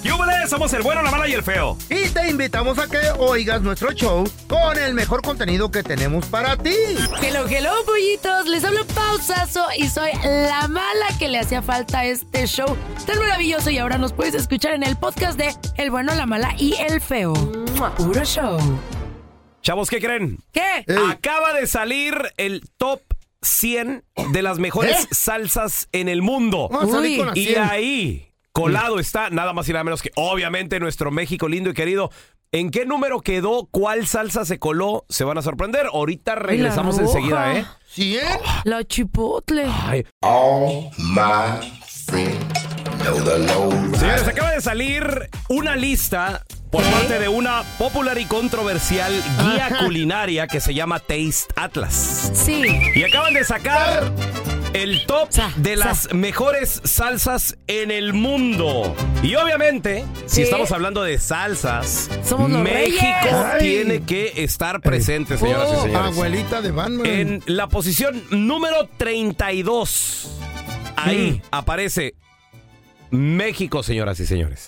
¡Yúbales! Somos el bueno, la mala y el feo. Y te invitamos a que oigas nuestro show con el mejor contenido que tenemos para ti. Hello, pollitos. Les hablo Pausazo y soy la mala que le hacía falta a este show tan maravilloso. Y ahora nos puedes escuchar en el podcast de El bueno, la mala y el feo. Puro show. Chavos, ¿qué creen? ¿Qué? Acaba de salir el top 100 de las mejores salsas en el mundo. Vamos a salir con las Y 100. ahí, colado está nada más y nada menos que, obviamente, nuestro México lindo y querido. ¿En qué número quedó? ¿Cuál salsa se coló? Se van a sorprender. Ahorita regresamos roja. enseguida, ¿eh? ¿100? La chipotle. Ay. All my friends know the low Señores, acaba de salir una lista por parte de una popular y controversial guía culinaria que se llama Taste Atlas. Sí. Y acaban de sacar el top de las mejores salsas en el mundo. Y obviamente, si estamos hablando de salsas, Somos los México reyes. tiene que estar presente, señoras y señores. Abuelita de Batman. En la posición número 32, ahí aparece México, señoras y señores.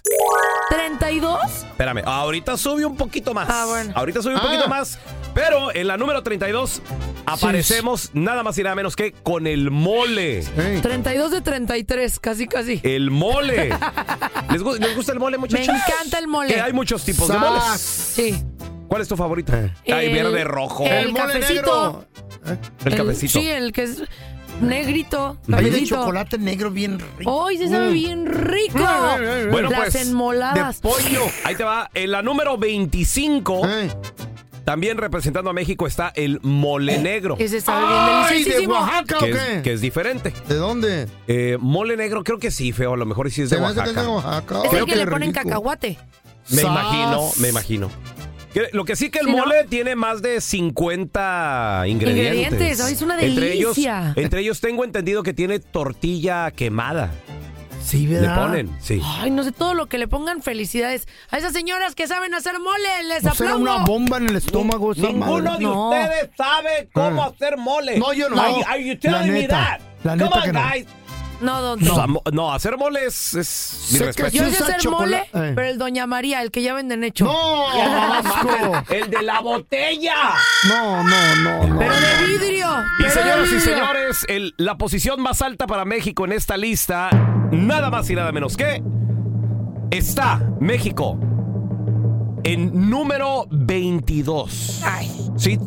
¿32? Espérame, ahorita sube un poquito más. Bueno. Ahorita sube un poquito más. Pero en la número 32 aparecemos nada más y nada menos que con el mole. 32 de 33, casi. El mole. ¿Les gusta el mole, Me muchachos? encanta el mole. Que hay muchos tipos de moles. Sí. ¿Cuál es tu favorito? Hay verde, rojo. El mole cafecito. negro. El cafecito. Sí, el que es negrito. Hay de cafecito. chocolate negro bien rico. ¡Ay, se sabe bien rico! Bueno, Las pues, enmoladas. De pollo. Ahí te va. En la número 25, también representando a México, está el mole negro. Ese sabe bien ¡Ay, de deliciosísimo. Oaxaca o Que qué? es diferente. ¿De dónde? Mole negro, creo que sí, feo. A lo mejor sí es de Se me hace que es de Oaxaca. Oaxaca. Es Ay, el que qué le ponen rico. cacahuate. Me ¡Sas! imagino. Lo que sí que el ¿Sí, no? mole tiene más de 50 ingredientes. Ay, es una Entre delicia. ellos tengo entendido que tiene tortilla quemada. Sí, Le ¿verdad? ponen, sí. Ay, no sé, todo lo que le pongan, felicidades a esas señoras que saben hacer mole. Les ¿No será aplaudo. una bomba en el estómago esa madre? No. sabe cómo hacer mole. No, yo no. La neta. La neta que no. No, don. No, hacer mole es mi Sé que respeto. Yo sé usa hacer chocolate. mole, pero el Doña María, el que ya venden hecho. ¡No! ¡Asco! El de la botella. No. Pero de vidrio. Y pero señoras de y vidrio. señores, la posición más alta para México en esta lista, nada más y nada menos que está México en número 22. Ay. Sí.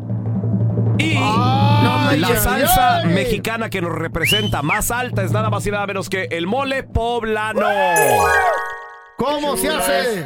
Y la salsa mexicana que nos representa más alta es nada más y nada menos que el mole poblano. ¿Cómo se hace?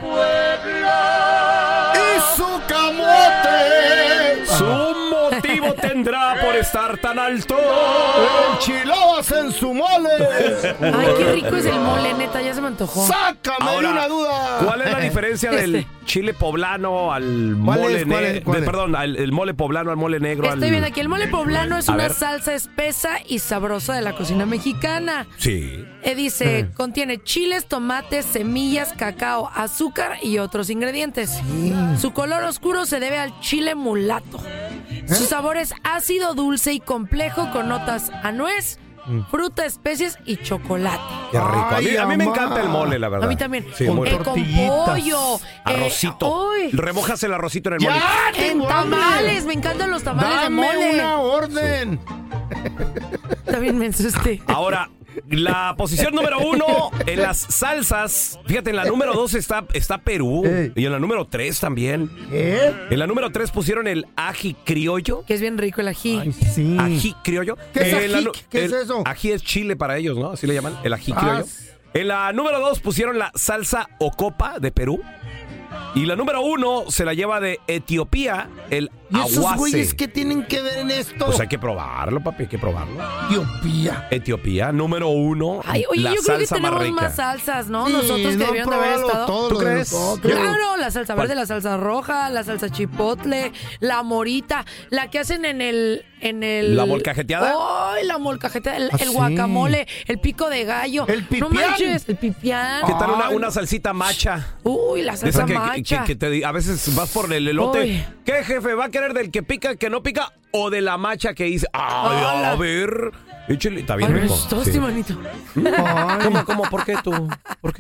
¡Y su camote! Su motivo tendrá por estar tan alto. ¡Enchiladas en su mole! Ay, qué rico es el mole, neta, ya se me antojó. ¡Sácame de una duda! ¿Cuál es la diferencia del chile poblano al ¿Cuál mole es? ¿Cuál es? ¿Cuál es? Perdón, el mole poblano al mole negro? Estoy viendo aquí, el mole poblano es A una ver. salsa espesa y sabrosa de la cocina mexicana. Sí. Dice, contiene chiles, tomates, semillas, cacao, azúcar y otros ingredientes. Su color oscuro se debe al chile mulato. Su sabor es ácido, dulce y complejo con notas a nuez, fruta, especies y chocolate. Qué rico. Ay, A mí me mamá. encanta el mole, la verdad. A mí también. Sí, Con muy rico. Con tortillitas. pollo. Arrocito. uy, Remojas el arrocito en el mole. ¡Ya! en tengo hambre! tamales. Me encantan los tamales ¡Dame de mole. una orden! También me asusté. Ahora, la posición número 1 en las salsas. Fíjate, en la número 2 está Perú. Y en la número 3 también. ¿Qué? En la número 3 pusieron el ají criollo. Que es bien rico el ají. Ay, sí. Ají criollo. ¿Qué es En la ají? nu- ¿Qué es el eso? Ají es chile para ellos, ¿no? Así le llaman, el ají Ah, criollo. En la número 2 pusieron la salsa ocopa de Perú. Y la número 1 se la lleva de Etiopía, el ¿Y esos aguase. güeyes qué tienen que ver en esto? Pues hay que probarlo, papi, hay que probarlo. Etiopía. Etiopía, número 1, Ay, oye, la yo creo que salsa más tenemos rica. más salsas, ¿no? Sí, Nosotros que no debieron de haber probarlo estado. todo ¿Tú lo de crees? nosotros. Claro, la salsa verde, la salsa roja, la salsa chipotle, la morita, la que hacen en el... ¿La molcajeteada? ¡Ay, la molcajeteada! El sí. guacamole, el pico de gallo. El pipián. No manches, el pipián. ¿Qué tal Ay. una salsita macha? Uy, la De salsa esa macha. a veces vas por el elote. Uy. ¿Qué, jefe? ¿Va a querer del que pica, que no pica? ¿O de la macha que dice? Ay, Hola. a ver. Échale. Está bien Ay, me rico. asustaste, Sí. manito. ¿Cómo? ¿Por qué tú? ¿Por qué?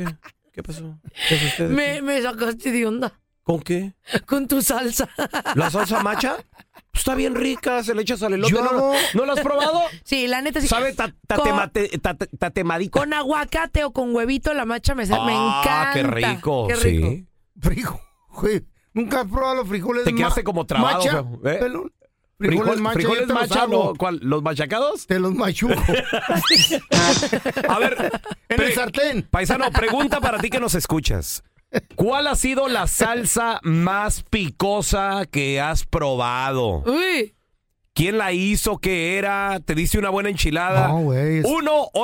¿Qué pasó? ¿Qué es usted? Me sacaste de onda. ¿Con qué? Con tu salsa. ¿La salsa macha? Está bien rica, se le echa salelote. Yo hago- ¿No la has probado? Sí, la neta sí. ¿Sabe tatemadita? Con aguacate o con huevito la macha me encanta. Qué rico. Qué rico. Sí. Güey, ¿nunca has probado los frijoles Te quedaste como trabado, macha? ¿eh? Pelón. Frijoles macha, yo frijoles te los macha, hago. ¿no? ¿Cuál? ¿Los machacados? Te los machuco. A ver, En el sartén. paisano, pregunta para ti que nos escuchas. ¿Cuál ha sido la salsa más picosa que has probado? Uy. ¿Quién la hizo? ¿Qué era? ¿Te diste una buena enchilada? No, güey. es-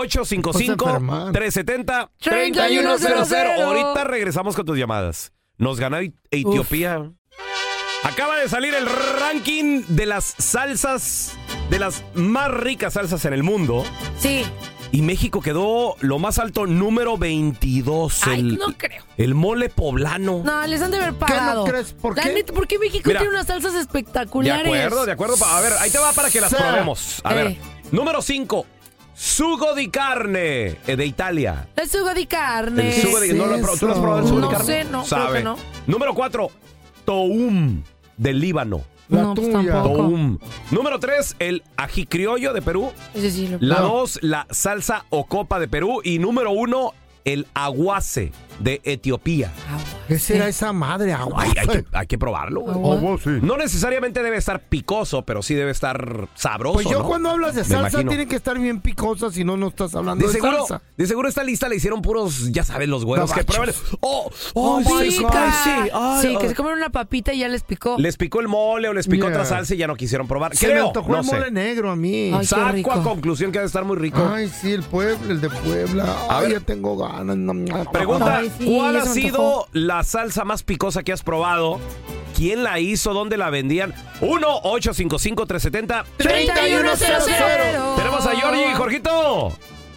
1-855-370-3100. Ahorita regresamos con tus llamadas. Nos gana Etiopía. Acaba de salir el ranking de las salsas, de las más ricas salsas en el mundo. Sí. Y México quedó lo más alto, número 22. Ay, no creo. El mole poblano. No, les han de haber pagado. ¿Qué no crees? ¿Por La qué? neta, ¿por qué México Mira. tiene unas salsas De espectaculares? acuerdo. A ver, ahí te va para que las Sí. probemos. A ver, Eh. número 5. Sugo di carne, de Italia. El sugo di carne. El sugo de, ¿Qué ¿no lo es has ¿Tú lo has probado el eso? sugo No de carne? sé, no, creo que no. Número 4, toum, del Líbano. La No, pues tuya. tampoco. Toum. Número 3, el ají criollo de Perú. Ese sí lo La No. 2, la salsa ocopa de Perú. Y número 1, el aguace de Etiopía. ¿Qué será esa madre? Agua. Ay, hay que probarlo, güey. Agua. Oh, sí. No necesariamente debe estar picoso, pero sí debe estar sabroso, Pues yo ¿no? cuando hablas de Me salsa imagino. tiene que estar bien picosa, si no, no estás hablando de, salsa. De seguro esta lista le hicieron puros, ya sabes, los güeros que Gabachos. prueban. Oh, my sí, God. ay, sí, ay, Sí, ay. que se comen una papita y ya les picó. Les picó el mole o les picó Yeah. otra salsa y ya no quisieron probar. Se me Creo, antojó no el sé. mole negro a mí. Ay, qué Saco rico. a conclusión que debe estar muy rico. Ay, sí, el de Puebla. A Ay, ver. ya tengo ganas. Pregunta, Ay, sí, ¿cuál ya ha se me sido antojó. la salsa más picosa que has probado? ¿Quién la hizo? ¿Dónde la vendían? 1-855-370. 3100. Tenemos a Georgie. Jorgito.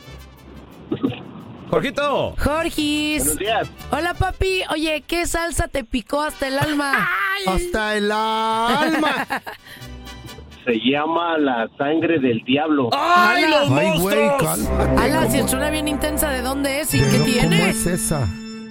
Jorgito. Jorgis. Buenos días. Hola, papi. Oye, ¿qué salsa te picó hasta el alma? Hasta el alma. Se llama La Sangre del Diablo. ¡Ay, Ala. los Ay, güey, monstruos! cálmate. Ala, si suena bien intensa, ¿de dónde es y qué Pero, ¿cómo tiene? es esa?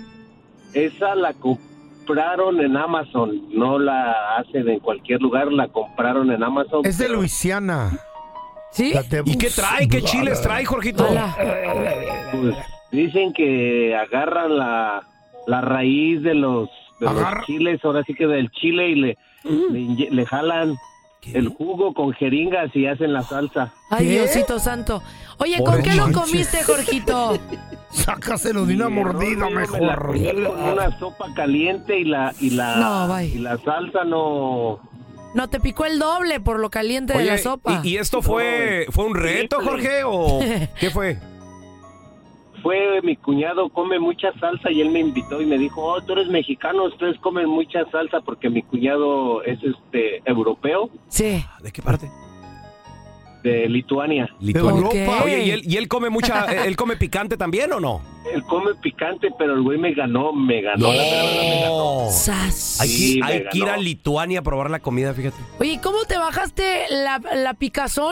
Esa la compraron en Amazon. No la hacen en cualquier lugar, la compraron en Amazon. Es de pero Luisiana. ¿Sí? La de ¿Y qué trae? ¿Qué Bus- chiles trae, Jorgito? Ala. pues, dicen que agarran la raíz de los Agarra- chiles, ahora sí que del chile, y le jalan el jugo con jeringas y hacen la salsa. Ay, ¿Qué? Diosito santo. Oye, Por ¿con qué lo manches. comiste, Jorgito? Sácaselo de una Y mordida no, me la mejor. comí con una sopa caliente y No, bye. y la salsa no. No, te picó el doble por lo caliente de Oye, la sopa. ¿y esto fue un reto, Jorge? ¿O qué fue? Fue mi cuñado, come mucha salsa y él me invitó y me dijo, oh, tú eres mexicano, ustedes comen mucha salsa porque mi cuñado es europeo Sí. ¿De qué parte? de Lituania. Lituania. Ok. Oye, ¿y él come él come picante también o no? Él come picante, pero el güey me ganó, la verdad, me ganó. Sas. Hay, Sí, que, me hay que ir ganó. a Lituania a probar la comida, fíjate. Oye, ¿cómo te bajaste la picazón?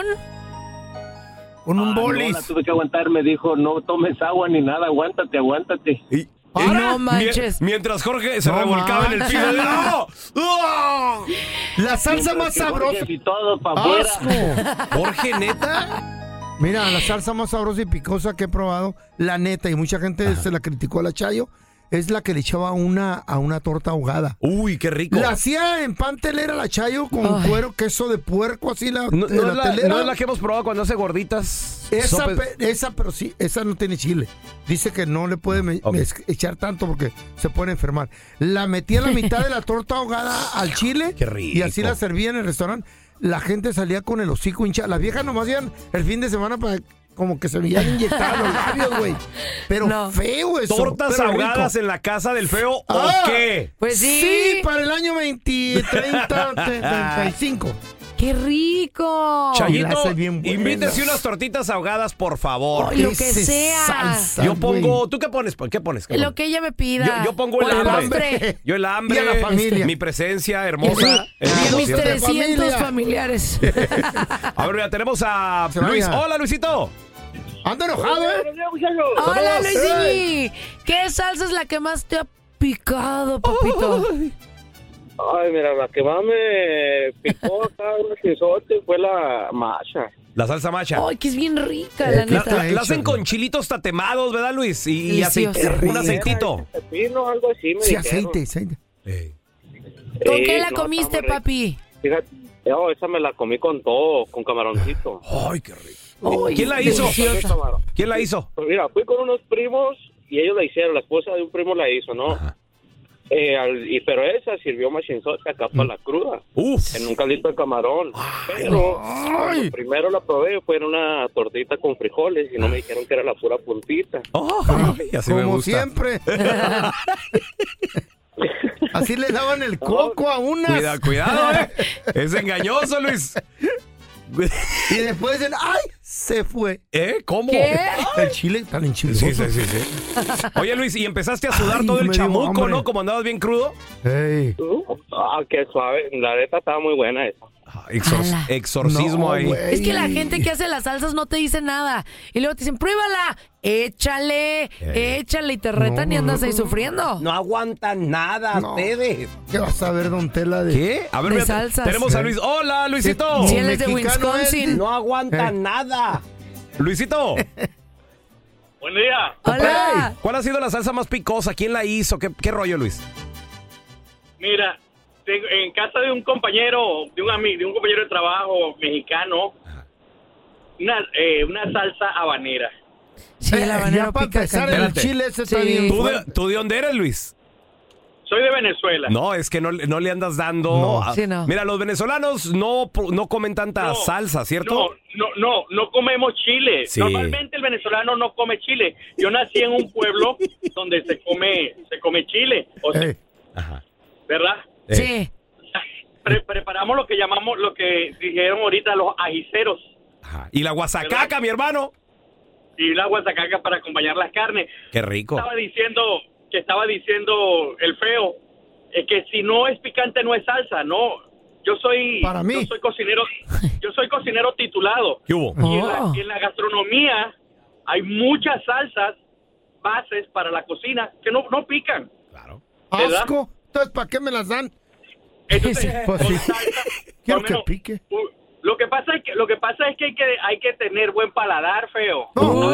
Con un No, bolis. la tuve que aguantar, me dijo, no tomes agua ni nada, aguántate. No manches. Mientras Jorge se No revolcaba en el manches. piso. ¡No! ¡Ah! La salsa más sabrosa. Y todo para afuera. ¡Asco! Jorge, ¿neta? Mira, la salsa más sabrosa y picosa que he probado, la neta, y mucha gente se la criticó a la Chayo, es la que le echaba a una torta ahogada. Uy, qué rico. La hacía en pan telera la Chayo con Ay. cuero, queso de puerco, así la, No, de no la es la, telera. no es la que hemos probado cuando hace gorditas. Esa, sopes. esa, pero sí, esa no tiene chile. Dice que no le puede Ok. echar tanto porque se puede enfermar. La metía en la mitad de la torta ahogada al chile. Qué rico. Y así la servía en el restaurante. La gente salía con el hocico hinchado. Las viejas nomás iban el fin de semana para como que se veían inyectados los labios, güey. Pero No. feo eso. ¿Tortas pero ahogadas rico. en la casa del feo Ah. o qué? Pues sí. Sí, para el año 20, 30, 35. ¡Qué rico! la Chayito, hace bien buena. invítese unas tortitas ahogadas, por favor. Ay, lo que Ese sea. salsa, Yo pongo... güey. ¿Tú qué pones? ¿Qué pones? Lo que ella me pida. Yo pongo el O hambre. Yo el hambre, Y a la familia. mi presencia hermosa. Mis Dios de 300 familia. familiares. A ver, ya tenemos a Se Luis. vaya. Hola, Luisito. Ando enojado, Buenos días, muchachos. Hola, Saludos. Luisini. ¿Qué salsa es la que más te ha picado, papito? Ay, mira, la que más me picó acá un chizote fue la macha. La salsa macha. Ay, que es bien rica, la ¿qué neta. tal? La hacen con chilitos tatemados, ¿verdad, Luis? Y Delicioso. aceite, un aceitito. Pepino, algo así me Sí, dijeron. aceite. ¿Con Sí, qué la no, comiste, está muy rica. papi? Fíjate, esa me la comí con todo, con camaroncito. Ay, qué rico. Ay, ¿Quién la hizo? deliciosa. ¿Quién la hizo? Pues mira, fui con unos primos y ellos la hicieron, la esposa de un primo la hizo, ¿no? Ajá. Pero esa sirvió machinzote acá para la cruda, Uf. en un caldito de camarón. Pero cuando primero la probé fue en una tortita con frijoles y no me dijeron que era la pura puntita. Ay, así me Como gusta. siempre. Así le daban el coco a unas. Cuidado, Es engañoso, Luis. Y después dicen, ¡ay! Se fue. ¿Cómo? ¿Qué? El chile tan enchiloso. Sí. Oye, Luis, y empezaste a sudar Ay, todo el me dio chamuco, hambre. ¿no? Como andabas bien crudo. Ey. Qué suave. La neta estaba muy buena esa. Ala. Exorcismo No, ahí. güey. Es que la gente que hace las salsas no te dice nada. Y luego te dicen, pruébala. Échale y te retan y andas ahí sufriendo. No aguantan nada No. ustedes. ¿Qué vas a ver, don Tela? De... ¿Qué? A ver, De mira, salsas. tenemos a Luis. Hola, Luisito. Si él es de Mexicano Wisconsin. es. No aguantan nada. Luisito, Buen día. Hola. ¿cuál ha sido la salsa más picosa? ¿Quién la hizo? ¿Qué rollo, Luis? Mira, en casa de un compañero, de un amigo, de un compañero de trabajo mexicano, una salsa habanera. Sí, la habanero ya para pica empezar, cañón. el Espérate. chile ese está Sí. bien. ¿Tú de dónde eres, Luis? Soy de Venezuela. No, es que no le andas dando. No. Sí, no. Mira, los venezolanos no comen tanta No, salsa, ¿cierto? No comemos chile. Sí. Normalmente el venezolano no come chile. Yo nací en un pueblo donde se come chile, Ey. Ajá. ¿verdad? Sí. Preparamos lo que dijeron ahorita los ajiceros Ajá. Y la guasacaca, mi hermano. y la guasacaca para acompañar las carnes. Qué rico. Estaba diciendo el feo, es que si no es picante no es salsa, no. Yo soy cocinero titulado. ¿Qué hubo? Oh. Y en la gastronomía hay muchas salsas bases para la cocina que no pican. Claro. ¿Verdad? Asco. Entonces, ¿para qué me las dan? Entonces, Pues sí. con salsa, Quiero por lo que menos, pique. Lo que pasa es que hay que tener buen paladar, feo. No.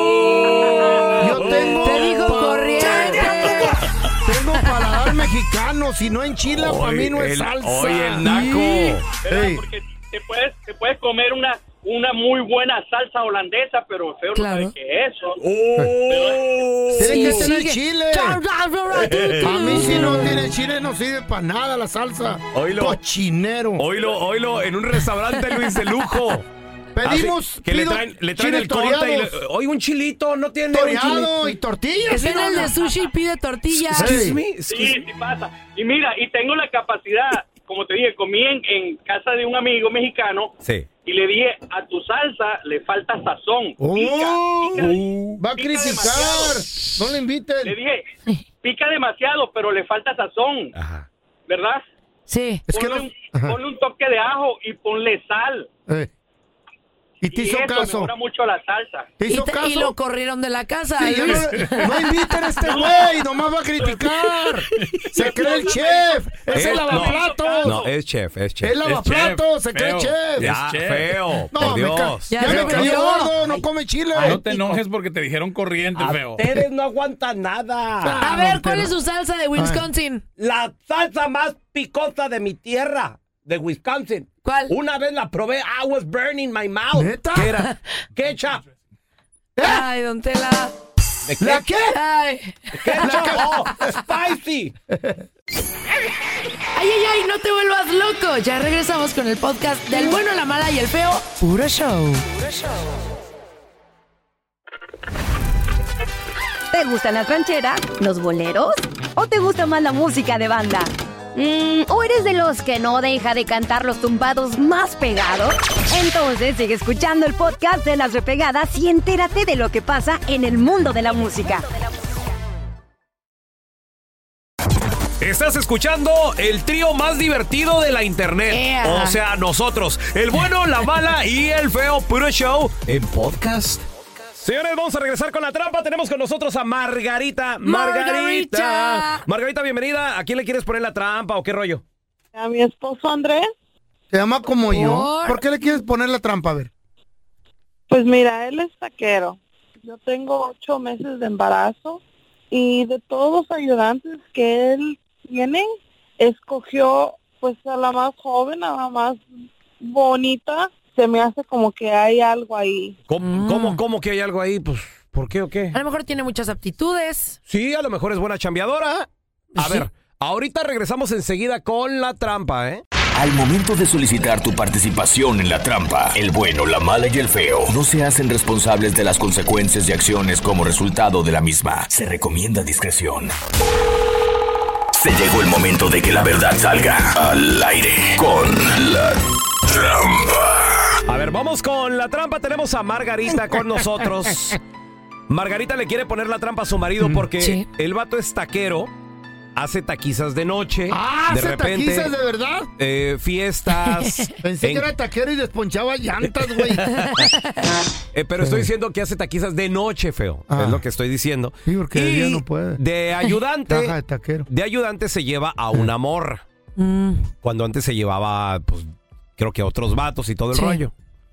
Yo tengo. Te digo corriente. Tengo paladar mexicano. Si no enchila, para mí no es salsa. Oye, el naco. ¿Verdad? Ey. Porque te puedes comer una muy buena salsa holandesa, pero feo Claro. no sabe qué es eso. Tiene que Sí, tener sigue. chile. A mí si no tiene chile no sirve para nada la salsa. Oílo. Cochinero. Oílo, en un restaurante, Luis, de lujo. Pedimos, Así que le pido traen el chiles corte toreados. oye, un chilito, no tiene un chile. Toreado y tortillas. Es en el de sushi y pide tortillas. Sí. Sí pasa. Y mira, y tengo la capacidad, como te dije, comí en casa de un amigo mexicano Sí. y le dije, a tu salsa le falta sazón. Oh, va a pica criticar. demasiado. No le inviten. Le dije, pica demasiado, pero le falta sazón, Ajá. ¿verdad? Sí. Es que no. Ponle un toque de ajo y ponle sal. Y te Y hizo eso caso. mejora mucho la salsa. ¿Te hizo caso? Y lo corrieron de la casa. Sí, ya no inviten a este güey, nomás va a criticar. Se cree el chef. Es el lavaplatos. No, es chef. El lavaplatos, se cree feo. chef. Ya, chef. feo, No, por me Dios. Ya ya se me cayó ofendió. gordo, no come chile. No te enojes porque te dijeron corriente, feo. Ustedes no aguantan nada. A ver, ¿cuál es su salsa de Wisconsin? La salsa más picosa de mi tierra, de Wisconsin. ¿Cuál? Una vez la probé, I was burning my mouth. ¿Neta? ¿Qué era? Ketchup. Ay, don Tela. ¿De ¿La qué? Ay. Ketchup. Oh, spicy. Ay, no te vuelvas loco. Ya regresamos con el podcast del bueno, la mala y el feo. Puro show. ¿Te gustan las rancheras, los boleros o te gusta más la música de banda? ¿O eres de los que no deja de cantar los tumbados más pegados? Entonces sigue escuchando el podcast de Las Repegadas y entérate de lo que pasa en el mundo de la música. Estás escuchando el trío más divertido de la internet. Yeah. O sea, nosotros, el bueno, la mala y el feo, puro show en podcast. Señores, vamos a regresar con la trampa. Tenemos con nosotros a Margarita. Margarita, bienvenida. ¿A quién le quieres poner la trampa o qué rollo? A mi esposo Andrés. Se llama como yo. ¿Por qué le quieres poner la trampa? A ver. Pues mira, él es taquero. Yo tengo 8 meses de embarazo y de todos los ayudantes que él tiene, escogió pues a la más joven, a la más bonita. Se me hace como que hay algo ahí. ¿Cómo que hay algo ahí? Pues, ¿por qué o qué? A lo mejor tiene muchas aptitudes. Sí, a lo mejor es buena chambeadora. A ver, ahorita regresamos enseguida con la trampa, ¿eh? Al momento de solicitar tu participación en la trampa, el bueno, la mala y el feo no se hacen responsables de las consecuencias y acciones como resultado de la misma. Se recomienda discreción. Se llegó el momento de que la verdad salga al aire con la trampa. A ver, vamos con la trampa. Tenemos a Margarita con nosotros. Margarita le quiere poner la trampa a su marido porque el vato es taquero. Hace taquizas de noche. De ¿hace repente, taquizas de verdad? Fiestas. Pensé que era taquero y desponchaba llantas, güey. Pero estoy diciendo que hace taquizas de noche, feo. Es lo que estoy diciendo. Sí, porque de día no puede. De ayudante. Trabaja de taquero. De ayudante se lleva a una morra. Cuando antes se llevaba, pues, creo que a otros vatos y todo el rollo.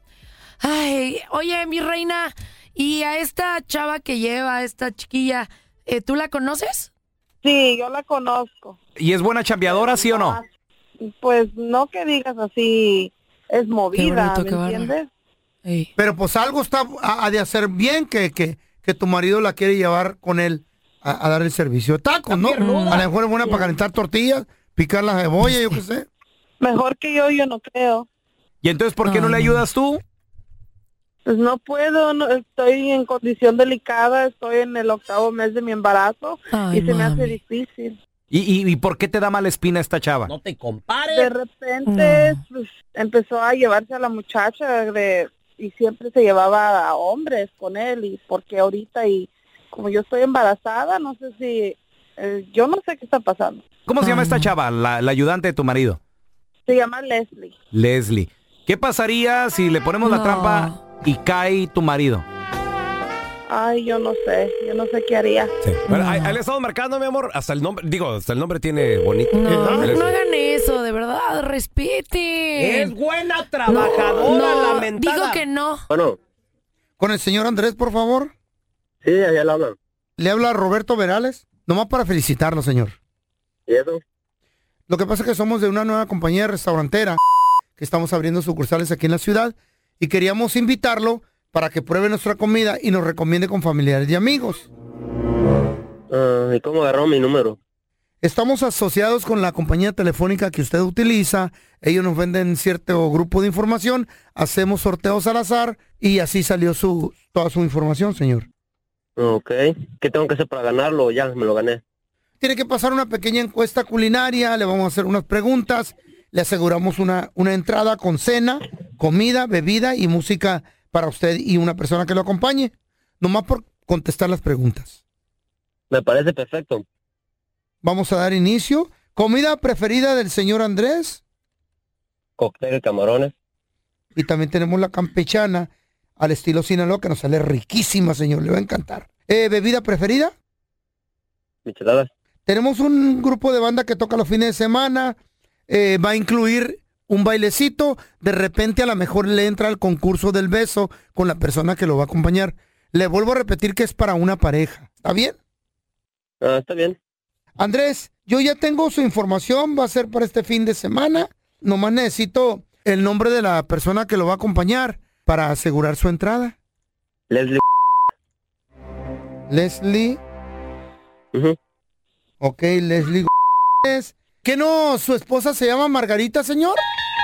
Ay, oye, mi reina, ¿y a esta chava que lleva, a esta chiquilla, tú la conoces? Sí, yo la conozco. ¿Y es buena chambeadora, sí o no? Pues no que digas así, es movida, bonito, ¿me entiendes? Pero pues algo ha de hacer bien que tu marido la quiere llevar con él a dar el servicio de tacos, ¿no? A lo mejor es buena para calentar tortillas, picar la cebolla, yo qué sé. Mejor que yo no creo. ¿Y entonces por qué no le ayudas tú? Pues no puedo, estoy en condición delicada, estoy en el 8º mes de mi embarazo. Ay, y se me hace mami. difícil. ¿Y por qué te da mala espina esta chava? No te compares. De repente pues, empezó a llevarse a la muchacha y siempre se llevaba a hombres con él. Y porque ahorita, y como yo estoy embarazada, no sé si, yo no sé qué está pasando. ¿Cómo se llama esta chava, la ayudante de tu marido? Se llama Leslie. Leslie. ¿Qué pasaría si le ponemos la trampa y cae tu marido? Ay, yo no sé qué haría. Sí. Bueno, ahí le estamos marcando, mi amor. Hasta el nombre tiene bonito. No hagan eso, de verdad, respete. Es buena trabajadora, lamentada. Digo que no. Bueno. Con el señor Andrés, por favor. Sí, allá le hablan. Le habla Roberto Verales, nomás para felicitarlo, señor. ¿Y eso? Lo que pasa es que somos de una nueva compañía restaurantera que estamos abriendo sucursales aquí en la ciudad y queríamos invitarlo para que pruebe nuestra comida y nos recomiende con familiares y amigos. ¿Y cómo agarró mi número? Estamos asociados con la compañía telefónica que usted utiliza. Ellos nos venden cierto grupo de información, hacemos sorteos al azar y así salió toda su información, señor. Ok. ¿Qué tengo que hacer para ganarlo? Ya, me lo gané. Tiene que pasar una pequeña encuesta culinaria, le vamos a hacer unas preguntas, le aseguramos una entrada con cena, comida, bebida y música para usted y una persona que lo acompañe, nomás por contestar las preguntas. Me parece perfecto. Vamos a dar inicio. ¿Comida preferida del señor Andrés? Cóctel de camarones. Y también tenemos la campechana al estilo Sinaloa, que nos sale riquísima, señor, le va a encantar. ¿Bebida preferida? Micheladas. Tenemos un grupo de banda que toca los fines de semana, va a incluir un bailecito, de repente a lo mejor le entra al concurso del beso con la persona que lo va a acompañar. Le vuelvo a repetir que es para una pareja, ¿está bien? Está bien. Andrés, yo ya tengo su información, va a ser para este fin de semana, nomás necesito el nombre de la persona que lo va a acompañar para asegurar su entrada. Leslie. Leslie. Uh-huh. Ok, Leslie. ¿Qué no? ¿Su esposa se llama Margarita, señor?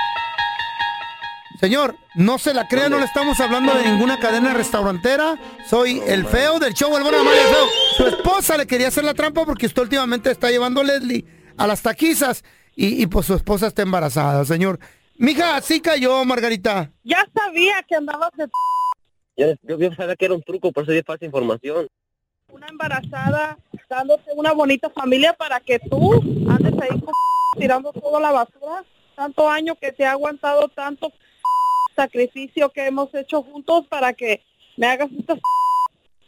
Señor, no se la crea, no le estamos hablando de ninguna cadena restaurantera. Soy el feo del show, el bueno, el feo. Su esposa le quería hacer la trampa porque usted últimamente está llevando a Leslie a las taquizas y pues su esposa está embarazada, señor. Mija, así cayó, Margarita. Ya sabía que andabas de... Yo sabía que era un truco, por eso di falsa información. Una embarazada, dándote una bonita familia para que tú andes ahí tirando toda la basura. Tanto año que te ha aguantado, tanto sacrificio que hemos hecho juntos para que me hagas estas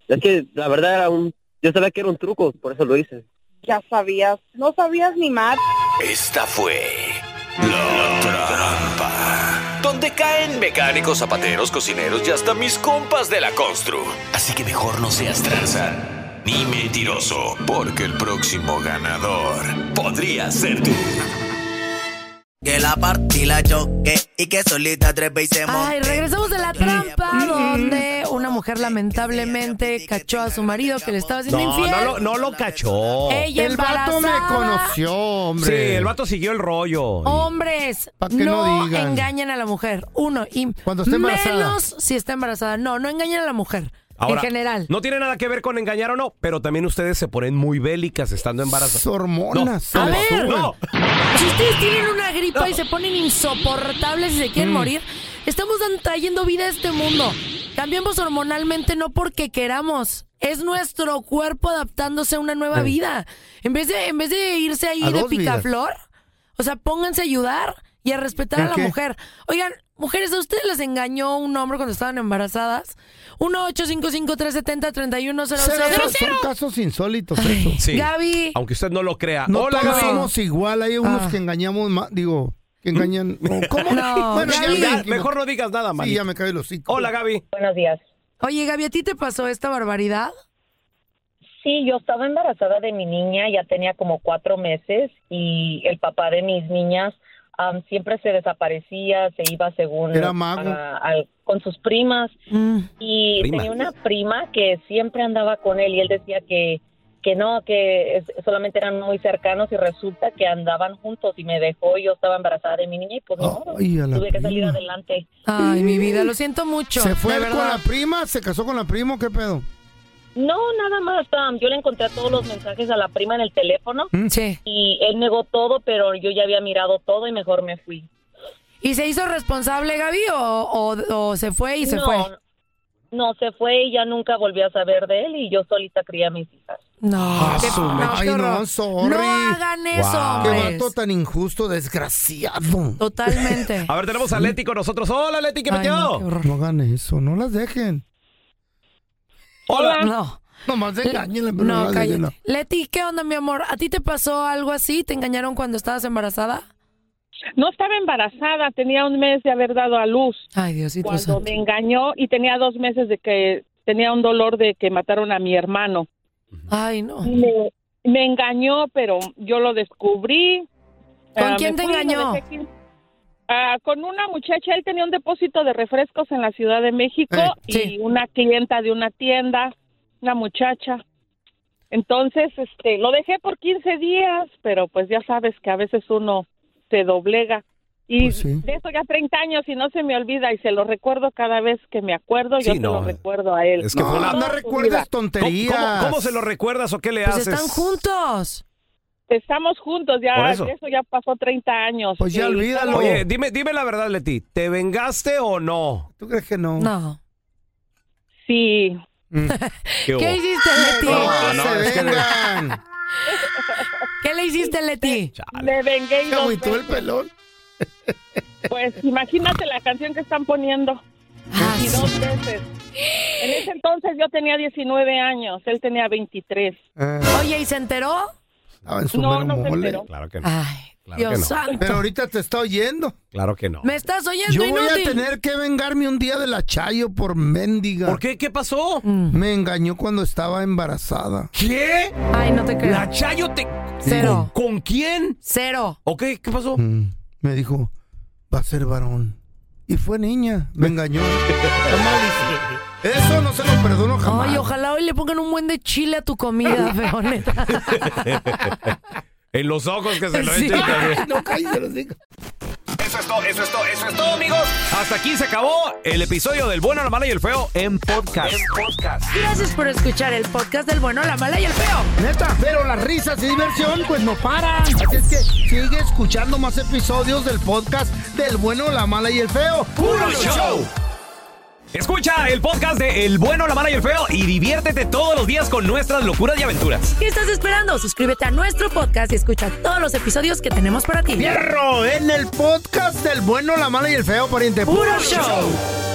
Es que la verdad yo sabía que era un truco, por eso lo hice. Ya sabías, no sabías ni más. Esta fue La Trampa, donde caen mecánicos, zapateros, cocineros y hasta mis compas de la constru. Así que mejor no seas tranza ni mentiroso, porque el próximo ganador podría ser tú. Que la partí la choque y que solita tres veces monte. Ay, regresamos de La Trampa, donde una mujer lamentablemente cachó a su marido que le estaba haciendo infiel. No lo cachó. Ella El vato embarazada. me conoció, hombre. Sí, el vato siguió el rollo. Hombres, Pa' que no digan. engañan a la mujer. Uno, y Cuando esté embarazada. menos si está embarazada. No engañan a la mujer. Ahora, en general. no tiene nada que ver con engañar o no, pero también ustedes se ponen muy bélicas estando embarazadas. Hormonas. A se ver, suben. No. Si ustedes tienen una gripa y se ponen insoportables y se quieren morir, estamos trayendo vida a este mundo. Cambiamos hormonalmente no porque queramos. Es nuestro cuerpo adaptándose a una nueva vida. En vez de irse ahí A de dos picaflor, o sea, pónganse a ayudar y a respetar a la qué? mujer. Oigan, mujeres, ¿a ustedes les engañó un hombre cuando estaban embarazadas? 1-855-370-3100. Son casos insólitos eso. Sí. Gaby. Aunque usted no lo crea. No Hola, todos Gaby. somos igual. Hay unos que engañamos más. Digo, que engañan. ¿Cómo? No, Bueno, Gaby. Ya, mejor no digas nada, man. Sí, ya me cae el hocico. Hola, Gaby. Buenos días. Oye, Gaby, ¿a ti te pasó esta barbaridad? Sí, yo estaba embarazada de mi niña, ya tenía como 4 meses y el papá de mis niñas siempre se desaparecía, se iba según Era mago. con sus primas y Prima. tenía una prima que siempre andaba con él y él decía que no, que solamente eran muy cercanos y resulta que andaban juntos y me dejó y yo estaba embarazada de mi niña y pues no, Ay, a la tuve que salir prima. adelante. Ay, mi vida, lo siento mucho. ¿Se fue de con verdad. la prima? ¿Se casó con la prima o qué pedo? No, nada más, yo le encontré todos los mensajes a la prima en el teléfono Sí. y él negó todo, pero yo ya había mirado todo y mejor me fui. ¿Y se hizo responsable, Gaby, o se fue y se fue? No, se fue y ya nunca volví a saber de él y yo solita crié a mis hijas. No, qué Ay, horror. no, sorry. No hagan eso, Wow. Qué hombres. vato tan injusto, desgraciado. Totalmente. A ver, tenemos a Leti con nosotros. Hola, Leti, ¿qué Ay, metió? no, qué horror. No hagan eso, no las dejen. Hola. No. Nomás engáñenla, pero No, las cállate. dejen. Leti, ¿qué onda, mi amor? ¿A ti te pasó algo así? ¿Te engañaron cuando estabas embarazada? No estaba embarazada, tenía 1 mes de haber dado a luz. Ay, Diosito Cuando santo. me engañó y tenía 2 meses de que tenía un dolor de que mataron a mi hermano. Ay, no. Me engañó, pero yo lo descubrí. ¿Con quién me te fui, lo engañó? dejé aquí. Con una muchacha, él tenía un depósito de refrescos en la Ciudad de México y sí. una clienta de una tienda, una muchacha. Entonces, lo dejé por 15 días, pero pues ya sabes que a veces uno se doblega. Y Pues sí. de eso ya 30 años y no se me olvida y se lo recuerdo cada vez que me acuerdo, yo Sí, se no. lo recuerdo a él. Es que No, fue una... no Toda su recuerdes vida. tonterías. ¿Cómo se lo recuerdas o qué le Pues haces? están juntos. Estamos juntos, Por ya eso. eso ya pasó 30 años. Pues ya Sí, olvídalo. Oye, dime la verdad, Leti. ¿Te vengaste o no? ¿Tú crees que no? No. Sí. ¿Qué hubo? ¿Qué hiciste, Leti? No, se es que- vengan. ¿Qué le hiciste, Leti? Me vengué y Se 2 agüitó el veces. pelón. Pues imagínate la canción que están poniendo. Ah, Y 2 veces. En ese entonces yo tenía 19 años, él tenía 23. Oye, ¿y se enteró? Estaba en su No, mero no se mole. enteró. Claro que no. Ay, Claro Dios que no. santo. Pero ahorita te está oyendo. Claro que no. ¿Me estás oyendo, Yo voy inútil? a tener que vengarme un día de la Chayo por mendiga. ¿Por qué? ¿Qué pasó? Me engañó cuando estaba embarazada. ¿Qué? Ay, no te creo. La Chayo te... Cero. ¿Con quién? Cero. ¿O qué? ¿Qué pasó? Me dijo, va a ser varón. Y fue niña, me engañó. Eso no se lo perdono jamás. Ay, ojalá hoy le pongan un buen de chile a tu comida, feo, neta. En los ojos que se lo Sí. echen también. No, cállate, los digo. Eso es todo, amigos. Hasta aquí se acabó el episodio del Bueno, la Mala y el Feo en podcast. Gracias por escuchar el podcast del bueno, la mala y el feo. Neta, pero las risas y diversión pues no paran. Así es que sigue escuchando más episodios del podcast del Bueno, la Mala y el Feo. ¡Puro show! Escucha el podcast de El Bueno, la Mala y el Feo y diviértete todos los días con nuestras locuras y aventuras. ¿Qué estás esperando? Suscríbete a nuestro podcast y escucha todos los episodios que tenemos para ti. ¡Fierro! En el podcast del Bueno, la Mala y el Feo, pariente. ¡Puro show!